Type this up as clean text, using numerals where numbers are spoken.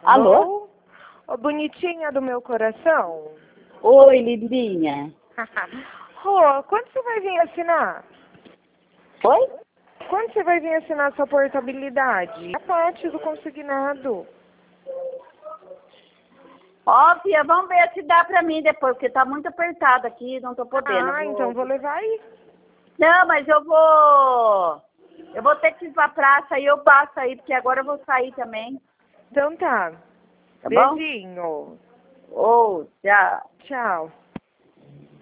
Alô? Ô, bonitinha do meu coração. Oi, lindinha. Rô, quando você vai vir assinar? Oi? Quando você vai vir assinar sua portabilidade? A parte do consignado. Ó, Fia, vamos ver se dá pra mim depois, porque tá muito apertado aqui, não tô podendo. Então vou levar aí. Não, mas eu vou ter que ir pra praça e eu passo aí, porque agora eu vou sair também. Então tá. Tá bom? Beijinho. Ô, tchau. Tchau.